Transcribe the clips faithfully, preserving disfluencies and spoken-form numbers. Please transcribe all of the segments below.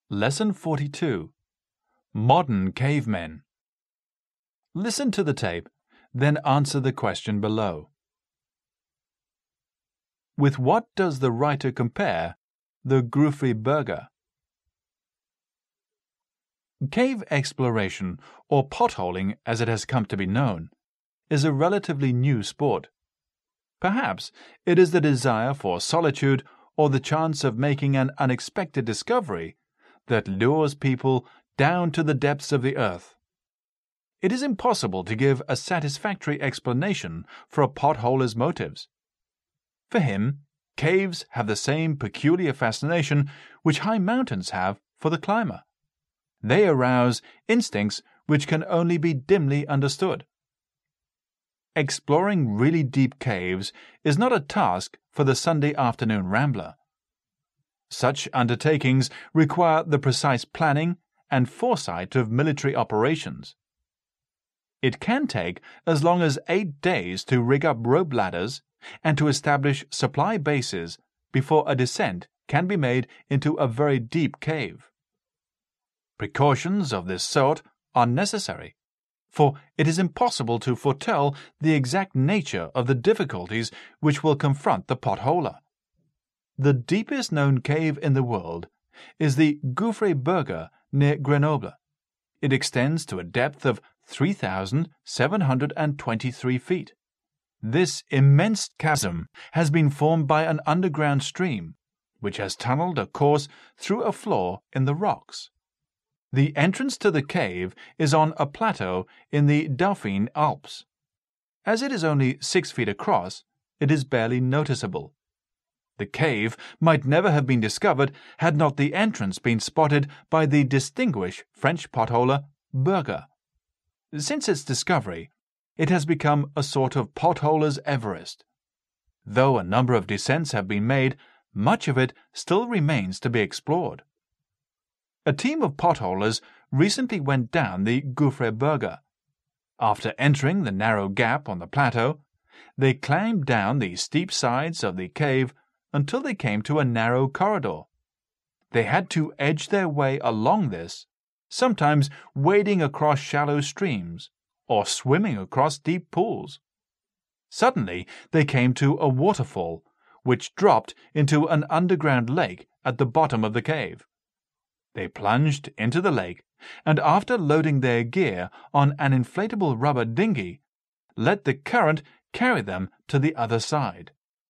Lesson forty-two. Modern Cavemen. Listen to the tape, then answer the question below. With what does the writer compare the Gruffudd? Cave exploration, or potholing as it has come to be known, is a relatively new sport. Perhaps it is the desire for solitude or the chance of making an unexpected discovery that lures people down to the depths of the earth. It is impossible to give a satisfactory explanation for a potholer's motives. For him, caves have the same peculiar fascination which high mountains have for the climber. They arouse instincts which can only be dimly understood. Exploring really deep caves is not a task for the Sunday afternoon rambler. Such undertakings require the precise planning and foresight of military operations. It can take as long as eight days to rig up rope ladders and to establish supply bases before a descent can be made into a very deep cave. Precautions of this sort are necessary, for it is impossible to foretell the exact nature of the difficulties which will confront the potholer. The deepest known cave in the world is the Gruffudd near Grenoble. It extends to a depth of three thousand seven hundred twenty-three feet. This immense chasm has been formed by an underground stream, which has tunneled a course through a floor in the rocks. The entrance to the cave is on a plateau in the Dauphine Alps. As it is only six feet across, it is barely noticeable. The cave might never have been discovered had not the entrance been spotted by the distinguished French potholer Berger. Since its discovery, it has become a sort of potholer's Everest. Though a number of descents have been made, much of it still remains to be explored. A team of potholers recently went down the Gruffudd. After entering the narrow gap on the plateau, they climbed down the steep sides of the cave until they came to a narrow corridor. They had to edge their way along this, sometimes wading across shallow streams or swimming across deep pools. Suddenly they came to a waterfall, which dropped into an underground lake at the bottom of the cave. They plunged into the lake, and after loading their gear on an inflatable rubber dinghy, let the current carry them to the other side.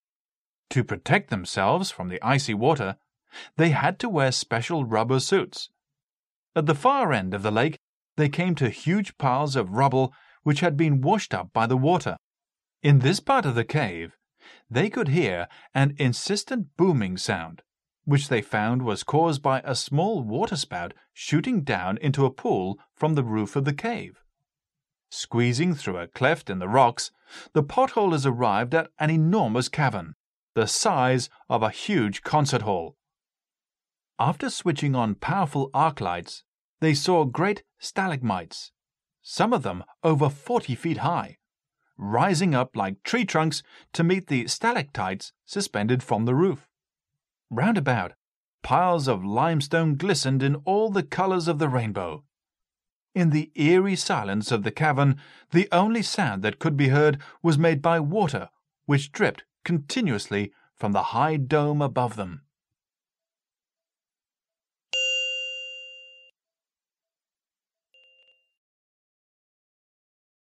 To protect themselves from the icy water, they had to wear special rubber suits. At the far end of the lake, they came to huge piles of rubble which had been washed up by the water. In this part of the cave, they could hear an insistent booming sound, which they found was caused by a small waterspout shooting down into a pool from the roof of the cave. Squeezing through a cleft in the rocks, the potholers arrived at an enormous cavern, the size of a huge concert hall. After switching on powerful arc lights, they saw great stalagmites, some of them over forty feet high, rising up like tree trunks to meet the stalactites suspended from the roof. Round about, piles of limestone glistened in all the colors of the rainbow. In the eerie silence of the cavern, the only sound that could be heard was made by water, which dripped continuously from the high dome above them.